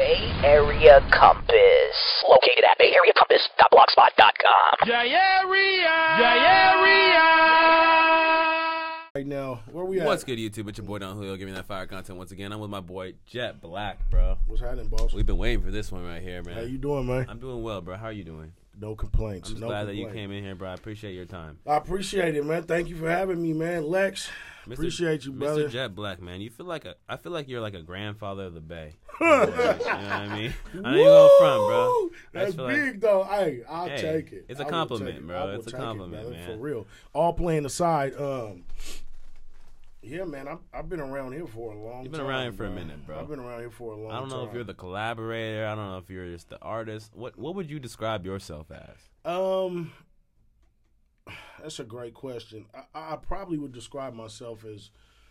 Bay Area Compass. Located at bayareacompass.blogspot.com. Jay Area! Right now, where we at? What's good, YouTube? It's your boy Don Julio giving that fire content once again. I'm with my boy Jet Black, bro. What's happening, boss? We've been waiting for this one right here, man. How you doing, man? I'm doing well, bro. How are you doing? No complaints. I'm just glad that you came in here, bro. I appreciate your time. I appreciate it, man. Thank you for having me, man. Lex, appreciate you, brother. Mr. Jet Black, man. I feel like you're like a grandfather of the Bay. You know what I mean? I know you're going front, bro. That's big, though. Hey, I'll take it. It's a compliment, bro. It's a compliment, man. For real. All playing aside, yeah, man, I've been around here for a long time. You've been around here for a minute, bro. I've been around here for a long time. I don't know if you're the collaborator. I don't know if you're just the artist. What would you describe yourself as? That's a great question. I probably would describe myself as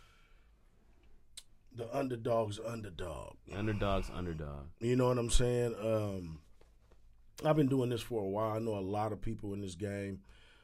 the underdog's underdog. Underdog's underdog. You know what I'm saying? I've been doing this for a while. I know a lot of people in this game.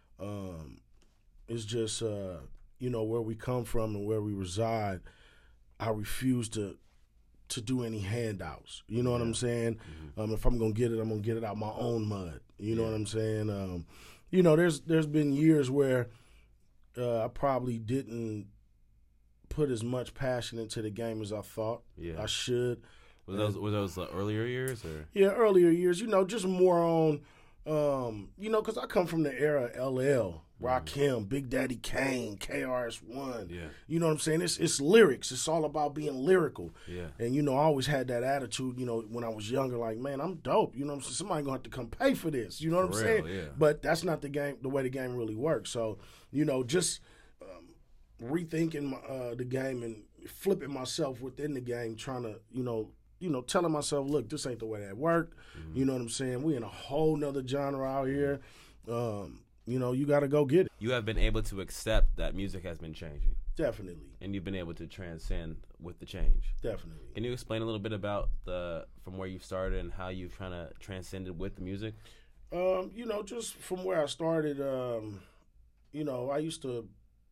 It's just you know, where we come from and where we reside, I refuse to do any handouts. You know what I'm saying? Mm-hmm. If I'm gonna get it, I'm gonna get it out my own mud. You know what I'm saying? You know, there's been years where I probably didn't put as much passion into the game as I thought I should. Were those earlier years, or? Yeah, earlier years. You know, just more on, you know, because I come from the era of LL. Rakim, Big Daddy Kane, KRS-One. Yeah. You know what I'm saying? It's lyrics. It's all about being lyrical. Yeah. And, you know, I always had that attitude, you know, when I was younger, like, man, I'm dope. You know what I'm saying? Somebody going to have to come pay for this. You know what I'm saying? Yeah. But that's not the way the game really works. So, you know, just rethinking the game and flipping myself within the game, trying to, you know, telling myself, look, this ain't the way that work. Mm-hmm. You know what I'm saying? We in a whole nother genre out here. You know, you got to go get it. You have been able to accept that music has been changing. Definitely. And you've been able to transcend with the change. Definitely. Can you explain a little bit about from where you started and how you've kind of transcended with the music? You know, just from where I started, you know, I used to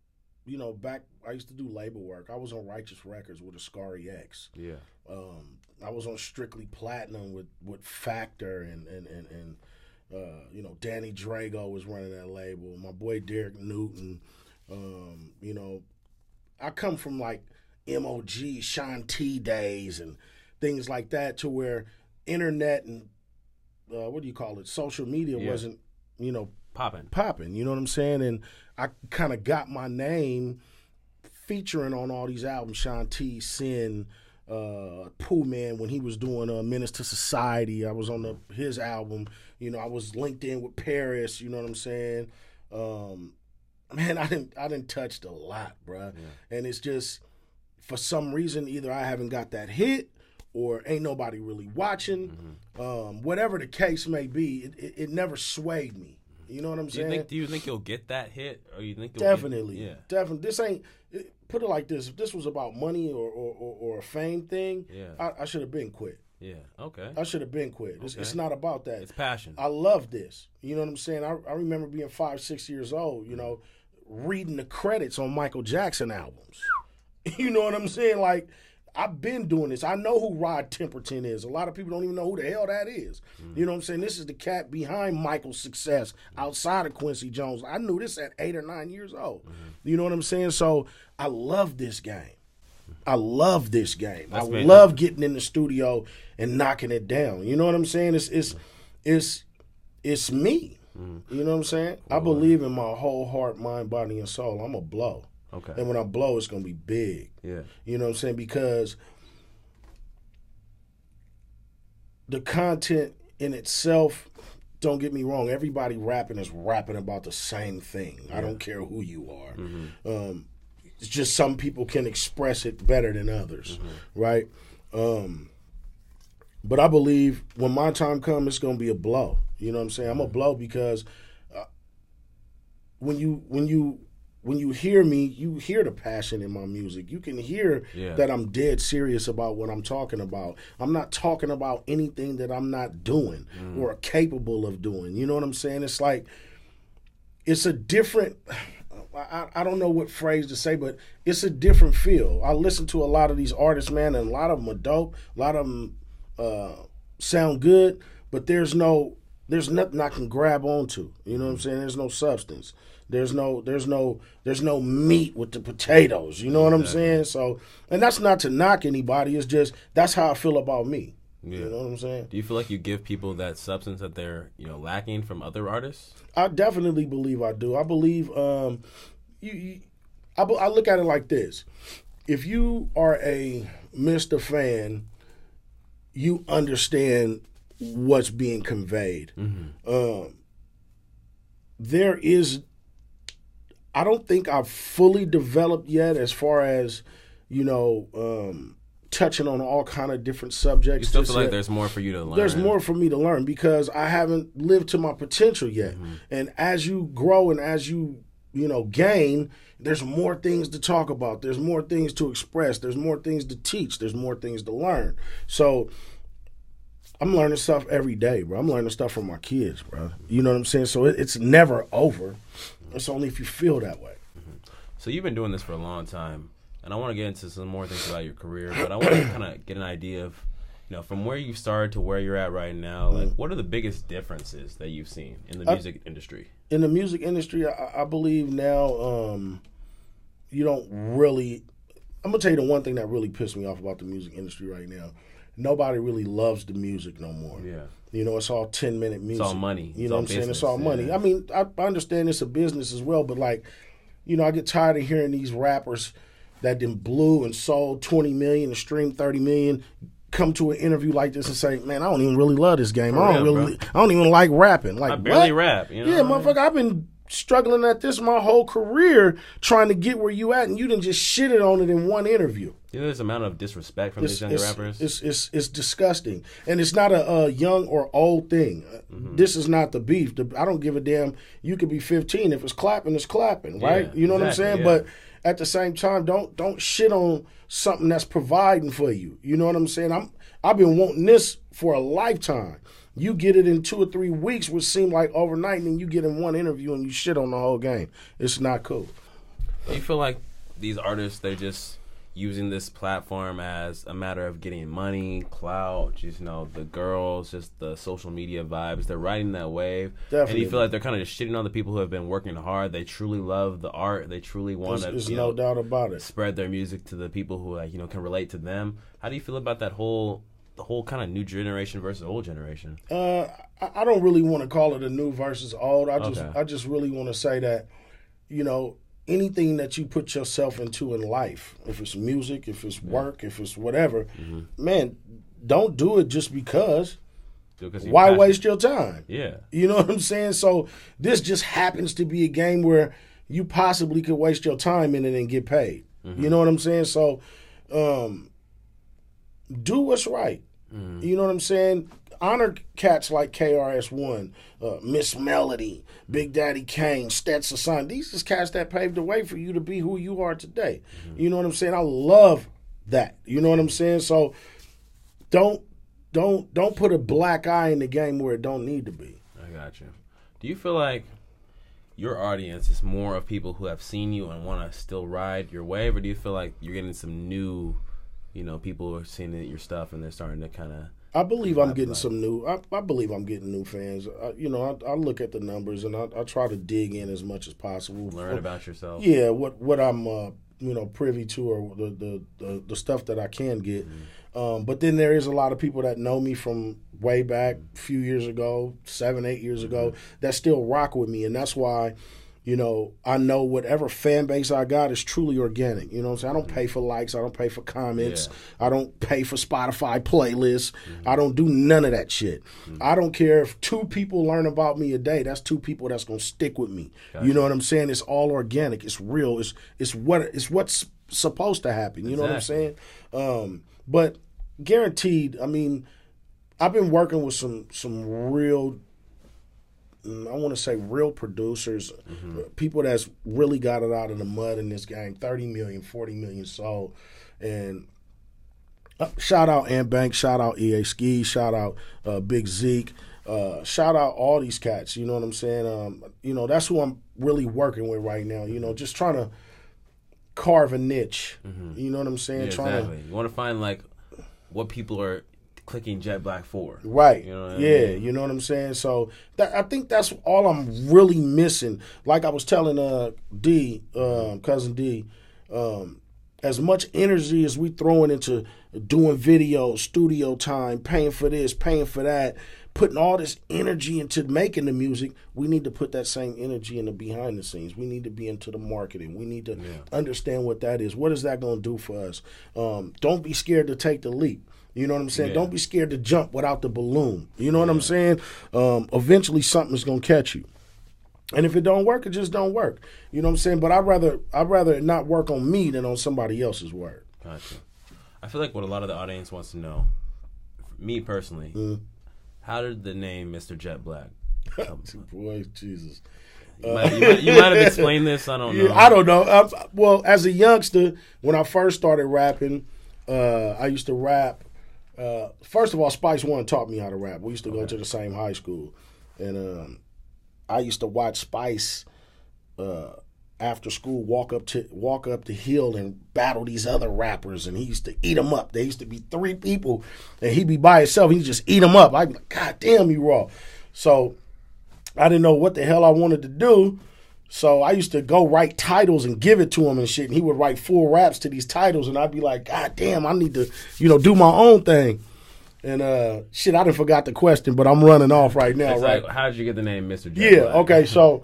do label work. I was on Righteous Records with Ascari X. Yeah. I was on Strictly Platinum with Factor and you know, Danny Drago was running that label. My boy Derek Newton. You know, I come from like MOG, Sean T days and things like that, to where internet and what do you call it? Social media wasn't, you know, popping. You know what I'm saying? And I kind of got my name featuring on all these albums. Sean T, Sin, Pooh Man, when he was doing Menace to Society, I was on his album. You know, I was linked in with Paris. You know what I'm saying? Man, I didn't touch a lot, bruh. Yeah. And it's just, for some reason, either I haven't got that hit or ain't nobody really watching. Mm-hmm. Whatever the case may be, it never swayed me. You know what I'm saying? Do you think you'll get that hit, or you think definitely? Definitely. This ain't. Put it like this: if this was about money or a fame thing, I should have been quit. Yeah. Okay. I should have been quit. It's not about that. It's passion. I love this. You know what I'm saying? I remember being 5, 6 years old. You know, reading the credits on Michael Jackson albums. You know what I'm saying? Like, I've been doing this. I know who Rod Temperton is. A lot of people don't even know who the hell that is. You know what I'm saying? This is the cat behind Michael's success outside of Quincy Jones. I knew this at 8 or 9 years old. You know what I'm saying? So I love this game. I love this game. I love getting in the studio and knocking it down. You know what I'm saying? It's me. You know what I'm saying? Cool. I believe in my whole heart, mind, body, and soul. I'm a blow. Okay. And when I blow, it's going to be big. Yeah. You know what I'm saying? Because the content in itself, don't get me wrong, everybody rapping is rapping about the same thing. Yeah. I don't care who you are. Mm-hmm. It's just some people can express it better than others, right? But I believe when my time comes, it's going to be a blow. You know what I'm saying? I'm a blow because when you hear me, you hear the passion in my music. You can hear that I'm dead serious about what I'm talking about. I'm not talking about anything that I'm not doing or capable of doing. You know what I'm saying? It's like, it's a different, I don't know what phrase to say, but it's a different feel. I listen to a lot of these artists, man, and a lot of them are dope. A lot of them sound good, but there's nothing I can grab onto. You know what I'm saying? There's no substance. There's no meat with the potatoes. You know what I'm saying? So, and that's not to knock anybody. It's just that's how I feel about me. Yeah. You know what I'm saying? Do you feel like you give people that substance that they're lacking from other artists? I definitely believe I do. I believe I look at it like this: if you are a Mr. Fan, you understand what's being conveyed. There is, I don't think I've fully developed yet as far as, touching on all kind of different subjects. You still feel like there's more for you to learn? There's more for me to learn because I haven't lived to my potential yet. And as you grow and as you, gain, there's more things to talk about. There's more things to express. There's more things to teach. There's more things to learn. So I'm learning stuff every day, bro. I'm learning stuff from my kids, bro. You know what I'm saying? So it's never over. It's only if you feel that way. So you've been doing this for a long time, and I want to get into some more things about your career, but I want to kind of get an idea of, from where you started to where you're at right now, like what are the biggest differences that you've seen in the music industry? In the music industry, I believe now you don't really – I'm going to tell you the one thing that really pissed me off about the music industry right now. Nobody really loves the music no more. Yeah. It's all 10-minute music. It's all money. You know what I'm saying? It's all money. Yeah. I mean, I understand it's a business as well, but I get tired of hearing these rappers that then blew and sold 20 million and streamed 30 million come to an interview like this and say, man, I don't even really love this game. I don't even like rapping. Like, I barely what? Rap. Yeah, motherfucker, I've been struggling at this my whole career trying to get where you at, and you done just shitted on it in one interview. There's amount of disrespect from these younger rappers. It's disgusting, and it's not a young or old thing. This is not the beef. I don't give a damn. You could be 15. If it's clapping, it's clapping, right? Yeah, you know what I'm saying? Yeah. But at the same time, don't shit on something that's providing for you. You know what I'm saying? I've been wanting this for a lifetime. You get it in 2 or 3 weeks, which seem like overnight, and then you get in one interview and you shit on the whole game. It's not cool. Do you feel like these artists, they're just using this platform as a matter of getting money, clout, just, the girls, just the social media vibes? They're riding that wave. Definitely. And you feel like they're kind of just shitting on the people who have been working hard. They truly love the art. They truly want to, There's no doubt about it. Spread their music to the people who, can relate to them. How do you feel about that whole kind of new generation versus old generation? I don't really want to call it a new versus old. I just really want to say that, anything that you put yourself into in life, if it's music, if it's work, if it's whatever, man, don't do it just because. Why waste your time? Yeah. You know what I'm saying? So this just happens to be a game where you possibly could waste your time in it and get paid. You know what I'm saying? So do what's right. You know what I'm saying? Honor cats like KRS-One, Miss Melody, Big Daddy Kane, Stetson Son. These is cats that paved the way for you to be who you are today. You know what I'm saying? I love that. You know what I'm saying? So don't put a black eye in the game where it don't need to be. I got you. Do you feel like your audience is more of people who have seen you and want to still ride your wave, or do you feel like you're getting some new, people who are seeing your stuff and they're starting to kind of... I believe I'm getting some new. I believe I'm getting new fans. I look at the numbers and I try to dig in as much as possible. Learn about yourself. Yeah, what I'm privy to, or the stuff that I can get. But then there is a lot of people that know me from way back, a few years ago, 7, 8 years ago, that still rock with me, and that's why. I know whatever fan base I got is truly organic. You know what I'm saying? I don't pay for likes. I don't pay for comments. Yeah. I don't pay for Spotify playlists. I don't do none of that shit. I don't care if 2 people learn about me a day. That's 2 people that's going to stick with me. Gotcha. You know what I'm saying? It's all organic. It's real. It's what's supposed to happen. You know what I'm saying? But guaranteed, I mean, I've been working with some real, I want to say real producers, people that's really got it out of the mud in this game, 30 million, 40 million sold. And shout out Ant Bank, shout out EA Ski, shout out Big Zeke, shout out all these cats, you know what I'm saying? That's who I'm really working with right now, just trying to carve a niche, you know what I'm saying? Yeah, exactly. You want to find, like, what people are clicking Jet Black 4. Right. You know what I yeah, mean? you know what I'm saying? So I think that's all I'm really missing. Like I was telling cousin D, as much energy as we throwing into doing videos, studio time, paying for this, paying for that, putting all this energy into making the music, we need to put that same energy in the behind the scenes. We need to be into the marketing. We need to understand what that is. What is that going to do for us? Don't be scared to take the leap. You know what I'm saying? Yeah. Don't be scared to jump without the balloon. You know what I'm saying? Eventually something's going to catch you. And if it don't work, it just don't work. You know what I'm saying? But I'd rather it not work on me than on somebody else's work. Gotcha. I feel like what a lot of the audience wants to know, me personally, how did the name Mr. Jet Black come? Boy, Jesus. You might have explained this. I don't know. Yeah, I don't know. Well, as a youngster, when I first started rapping, I used to rap. First of all, Spice One taught me how to rap. We used to go to the same high school. And I used to watch Spice after school walk up the hill and battle these other rappers, and he used to eat them up. There used to be 3 people, and he'd be by himself. He'd just eat them up. I'd be like, God damn, you raw. So I didn't know what the hell I wanted to do. So I used to go write titles and give it to him and shit, and he would write full raps to these titles, and I'd be like, God damn, I need to, do my own thing. And shit, I done forgot the question, but I'm running off right now, It's right? like, how did you get the name Mr. Jet Yeah, Black? okay, so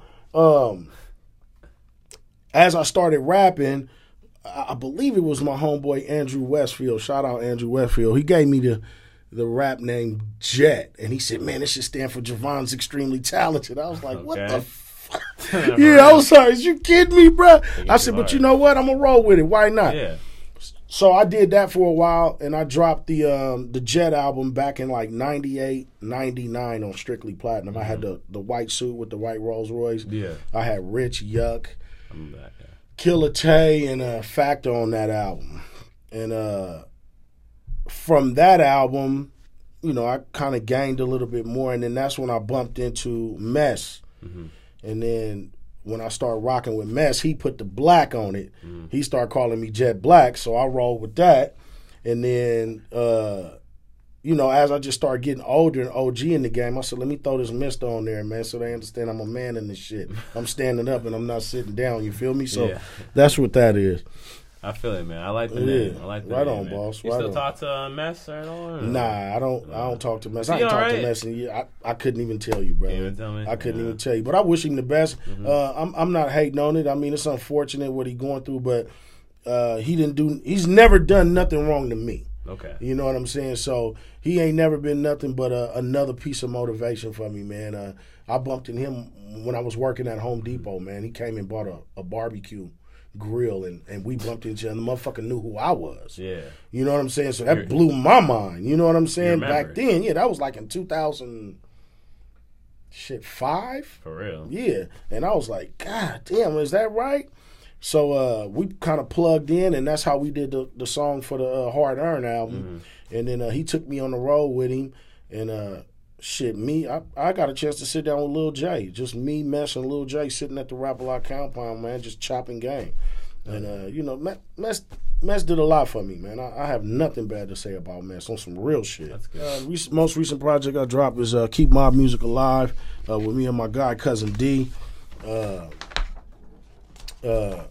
as I started rapping, I believe it was my homeboy Andrew Westfield. Shout out Andrew Westfield. He gave me the rap name Jet, and he said, man, this should stand for Javon's Extremely Talented. I was like, what the fuck? Yeah, I was sorry. Is you kidding me, bro? I said, but you know what? I'm going to roll with it. Why not? Yeah. So I did that for a while, and I dropped the Jet album back in like 98, 99 on Strictly Platinum. I had the white suit with the white Rolls Royce. Yeah. I had Rich, Yuck, I'm back. Yeah. Killer Tay, and Factor on that album. And from that album, I kind of gained a little bit more, and then that's when I bumped into Mess. Mm-hmm. And then when I started rocking with Mess, he put the black on it. Mm. He started calling me Jet Black, so I rolled with that. And then, as I just started getting older and OG in the game, I said, let me throw this Mr. on there, man, so they understand I'm a man in this shit. I'm standing up and I'm not sitting down, you feel me? So that's what that is. I feel it, man. I like the name. I like the right name, on, man. boss. You right still on. talk to Mess at all? Nah, I don't talk to Mess. I He ain't talk alright? to Mess in a year. I couldn't even tell you, bro. Can't even tell me? I couldn't even tell you. But I wish him the best. Mm-hmm. I'm not hating on it. I mean, it's unfortunate what he's going through, but he's never done nothing wrong to me. Okay. You know what I'm saying? So he ain't never been nothing but another piece of motivation for me, man. I bumped into him when I was working at Home Depot, man. He came and bought a barbecue grill, and we bumped into each other. The motherfucker knew who I was. Yeah. You know what I'm saying? So that blew my mind. You know what I'm saying? remember. Back then, that was like in 2005? For real? Yeah. And I was like, God damn, is that right? So we kind of plugged in, and that's how we did the song for the Hard Earn album. Mm-hmm. And then he took me on the road with him, and I got a chance to sit down with Lil J. Just me, Mess, and Lil J sitting at the Rap-A-Lot compound, man, just chopping game. And, Mess did a lot for me, man. I have nothing bad to say about Mess on some real shit. That's good. Most recent project I dropped is Keep Mob Music Alive with me and my guy, Cousin D. The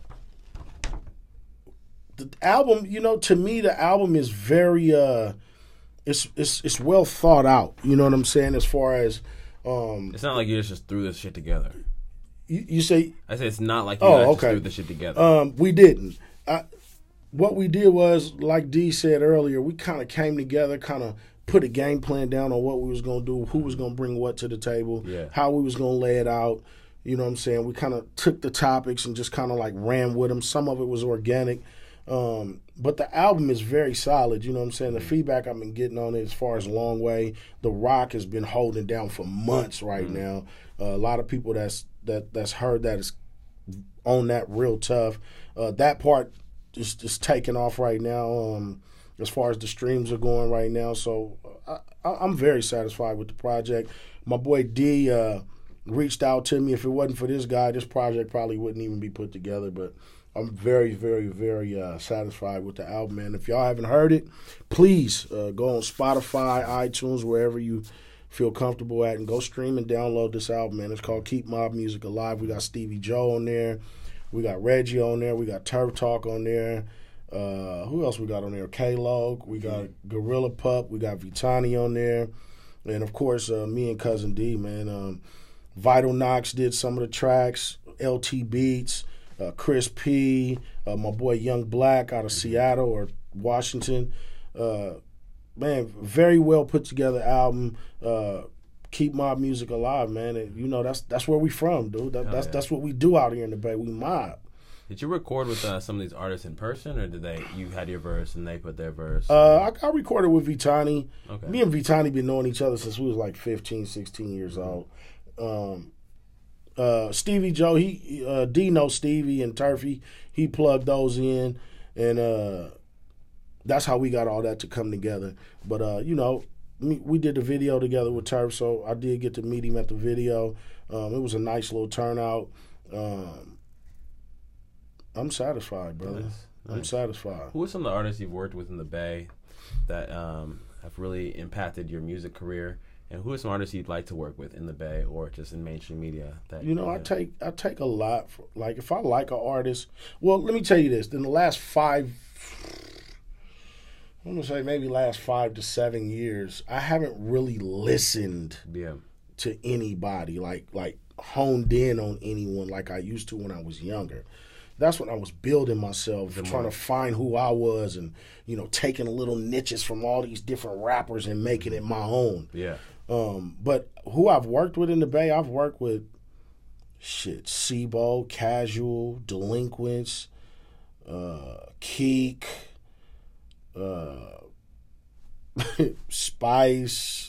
album, to me, the album is very it's well thought out. You know what I'm saying? As far as it's not like you just threw this shit together. You say? I say it's not like you guys just threw this shit together. We didn't. What we did was, like D said earlier, we kind of came together, kind of put a game plan down on what we was gonna do, who was gonna bring what to the table, how we was gonna lay it out. You know what I'm saying? We kind of took the topics and just kind of like ran with them. Some of it was organic. But the album is very solid, you know what I'm saying? The feedback I've been getting on it as far as Long Way, The Rock has been holding down for months right now. A lot of people that's heard that is on that real tough. That part is just taking off right now as far as the streams are going right now. So I'm very satisfied with the project. My boy D reached out to me. If it wasn't for this guy, this project probably wouldn't even be put together, but I'm very, very, very satisfied with the album, man. If y'all haven't heard it, please go on Spotify, iTunes, wherever you feel comfortable at, and go stream and download this album, man. It's called Keep Mob Music Alive. We got Stevie Joe on there. We got Reggie on there. We got Turf Talk on there. Who else we got on there? K-Log. We got Gorilla Pup. We got Vitani on there. And, of course, me and Cousin D, man. Vital Knox did some of the tracks. LT Beats. Chris P. My boy Young Black out of Seattle or Washington. Man, very well put together album. Keep Mob Music Alive, man. And, you know, that's where we from, dude. That's what we do out here in the Bay. We mob. Did you record with some of these artists in person, or did you had your verse and they put their verse? I recorded with Vitani. Okay. Me and Vitani been knowing each other since we was like 15, 16 years old. Stevie Joe, D knows Stevie and Turfy. He plugged those in, and that's how we got all that to come together. But you know, we did the video together with Turf, so I did get to meet him at the video. It was a nice little turnout. I'm satisfied, brother. Nice. I'm satisfied. Who are some of the artists you've worked with in the Bay that have really impacted your music career? And who are some artists you'd like to work with in the Bay or just in mainstream media? That you know, I take a lot. Like, if I like an artist, well, let me tell you this. In the last I'm going to say maybe last 5 to 7 years, I haven't really listened to anybody, like honed in on anyone like I used to when I was younger. That's when I was building myself, trying to find who I was and, you know, taking little niches from all these different rappers and making it my own. Yeah. But who I've worked with in the Bay, I've worked with, Sibo, Casual, Delinquents, Keek, Spice,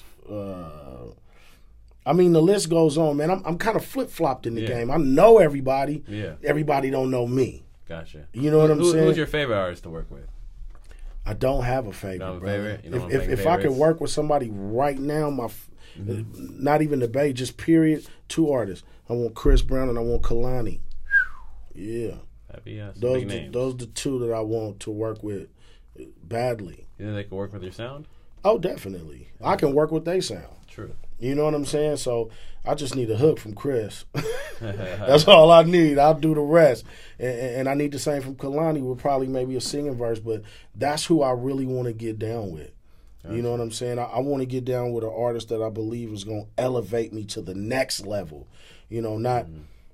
I mean, the list goes on, man. I'm kind of flip-flopped in the game. I know everybody. Yeah. Everybody don't know me. Gotcha. You know what I'm saying? Who's your favorite artist to work with? I don't have a favorite, you don't have a brother. favorite? If I could work with somebody right now, not even the Bay, just period, 2 artists. I want Chris Brown and I want Kalani. Yeah. That'd be big names. Those are the 2 that I want to work with badly. You think they can work with your sound? Oh, definitely. I can work with their sound. True. You know what I'm saying? So I just need a hook from Chris. That's all I need. I'll do the rest. And I need the same from Kalani with probably maybe a singing verse, but that's who I really want to get down with. You know what I'm saying? I want to get down with an artist that I believe is going to elevate me to the next level. You know, not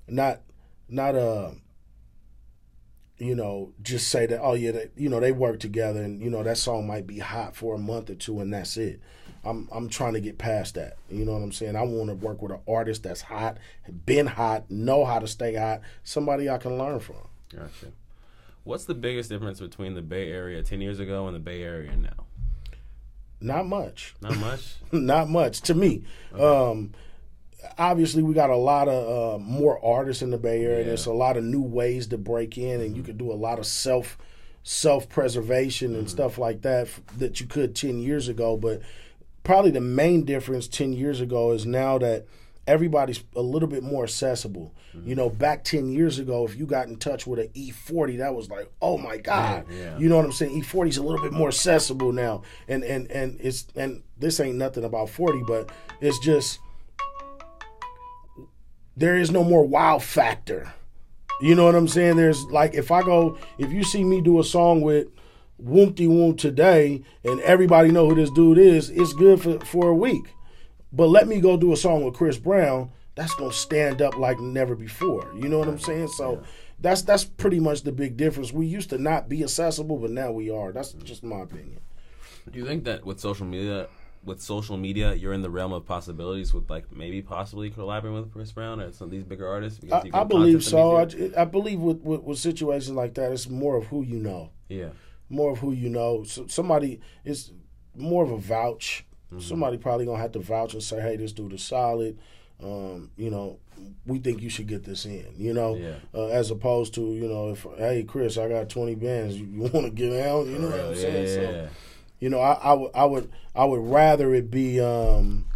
you know, just say that, oh yeah, they work together and, you know, that song might be hot for a month or 2 and that's it. I'm trying to get past that. You know what I'm saying? I want to work with an artist that's hot, been hot, know how to stay hot, somebody I can learn from. Gotcha. What's the biggest difference between the Bay Area 10 years ago and the Bay Area now? Not much. Not much? Not much, to me. Okay. Obviously, we got a lot of more artists in the Bay Area. Yeah. There's a lot of new ways to break in, and you can do a lot of self-preservation and stuff like that you could 10 years ago. But probably the main difference 10 years ago is now that everybody's a little bit more accessible. You know, back 10 years ago, if you got in touch with an E40, that was like, oh my God. Yeah. You know what I'm saying? E40 is a little bit more accessible now. And this ain't nothing about 40, but it's just there is no more wow factor. You know what I'm saying? There's like, if you see me do a song with Woompty Woomp today and everybody know who this dude is, it's good for a week. But let me go do a song with Chris Brown, that's going to stand up like never before. You know what I'm saying? So that's pretty much the big difference. We used to not be accessible, but now we are. That's just my opinion. Do you think that with social media, you're in the realm of possibilities with like maybe possibly collaborating with Chris Brown or some of these bigger artists? I believe so. I believe with situations like that, it's more of who you know. Yeah. More of who you know. So somebody is more of a vouch. Somebody probably going to have to vouch and say, hey, this dude is solid. You know, we think you should get this in, you know, as opposed to, you know, if, hey, Chris, I got 20 bands, you want to get out, you know what I'm saying? So, you know, I would rather it be a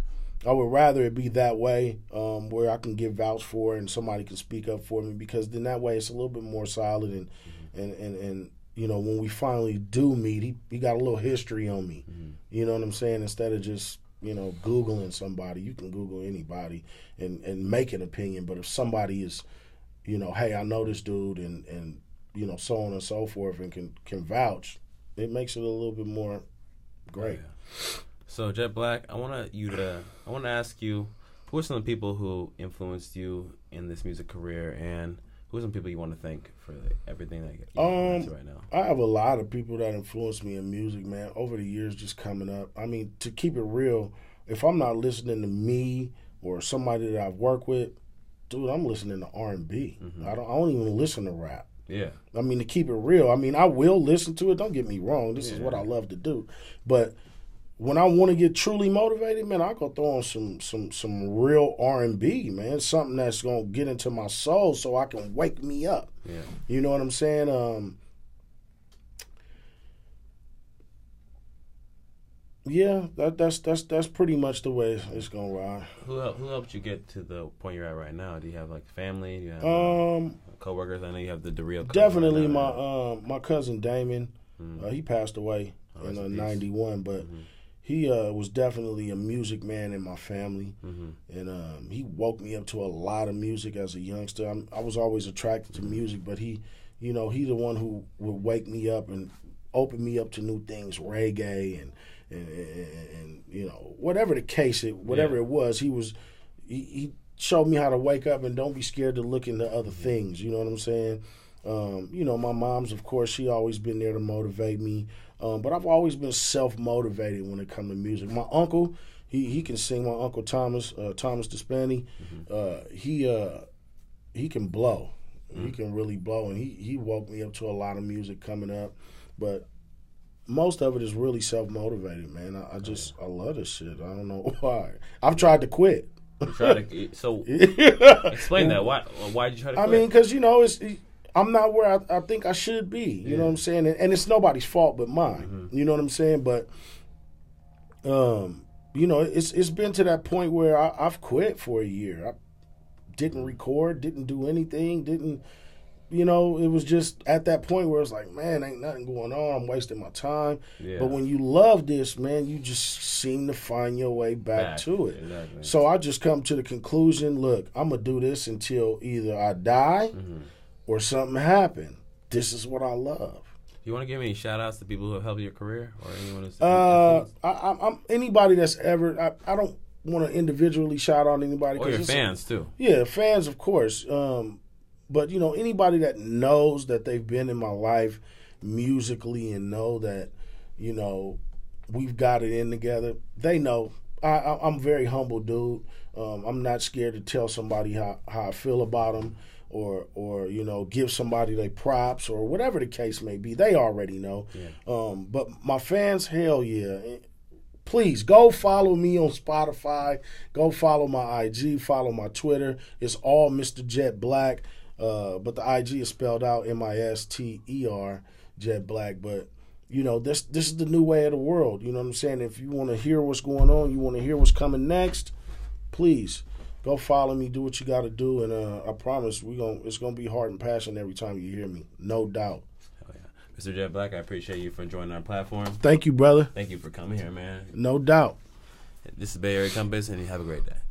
I would rather it be that way, where I can give vouch for it and somebody can speak up for me, because then that way it's a little bit more solid and you know, when we finally do meet, he got a little history on me. You know what I'm saying? Instead of just, you know, Googling somebody. You can Google anybody and make an opinion, but if somebody is, you know, hey, I know this dude and you know, so on and so forth, and can vouch, it makes it a little bit more great. Yeah. So Jet Black, I want to ask you, who are some of the people who influenced you in this music career, and who are some people you want to thank for everything that you're into right now? I have a lot of people that influenced me in music, man, over the years just coming up. I mean, to keep it real, if I'm not listening to me or somebody that I've worked with, dude, I'm listening to R&B. I don't even listen to rap. Yeah. I mean, to keep it real, I mean, I will listen to it. Don't get me wrong. This is what I love to do. But when I want to get truly motivated, man, I go throw on some real R&B, man. Something that's going to get into my soul so I can wake me up. Yeah. You know what I'm saying? Yeah, that's pretty much the way it's going to ride. Who helped you get to the point you're at right now? Do you have, like, family? Do you have co-workers? I know you have the real definitely right my cousin Damon. He passed away in 91, but he was definitely a music man in my family, and he woke me up to a lot of music as a youngster. I was always attracted to music, but he's the one who would wake me up and open me up to new things, reggae and you know, whatever the case, it was, he showed me how to wake up and don't be scared to look into other things. You know what I'm saying? You know, my mom's, of course, she always been there to motivate me. But I've always been self-motivated when it comes to music. My uncle, he can sing. My Uncle Thomas Despani, he can blow. He can really blow, and he woke me up to a lot of music coming up. But most of it is really self-motivated, man. I love this shit. I don't know why. I've tried to quit. So explain that. Why did you try to quit? I mean, because, you know, I'm not where I think I should be. You know what I'm saying? And it's nobody's fault but mine. You know what I'm saying? But, you know, it's been to that point where I've quit for a year. I didn't record, didn't do anything, you know, it was just at that point where it's like, man, ain't nothing going on. I'm wasting my time. Yeah. But when you love this, man, you just seem to find your way back to it. Exactly. So I just come to the conclusion, look, I'm going to do this until either I die or something happen. This is what I love. You want to give any shout-outs to people who have helped your career or anyone else? I'm anybody that's ever – I don't want to individually shout out anybody. Or your fans, too. Yeah, fans, of course. But, you know, anybody that knows that they've been in my life musically and know that, you know, we've got it in together, they know. I'm a very humble dude. I'm not scared to tell somebody how I feel about them or you know, give somebody their props or whatever the case may be. They already know. Yeah. But my fans, hell yeah. Please go follow me on Spotify. Go follow my IG. Follow my Twitter. It's all Mr. Jet Black. But the IG is spelled out MISTER, Jet Black. But, you know, this is the new way of the world. You know what I'm saying? If you want to hear what's going on, you want to hear what's coming next, please go follow me, do what you got to do. And I promise it's going to be heart and passion every time you hear me. No doubt. Oh, yeah. Mr. Jet Black, I appreciate you for joining our platform. Thank you, brother. Thank you for coming here, man. No doubt. This is Bay Area Compass, and you have a great day.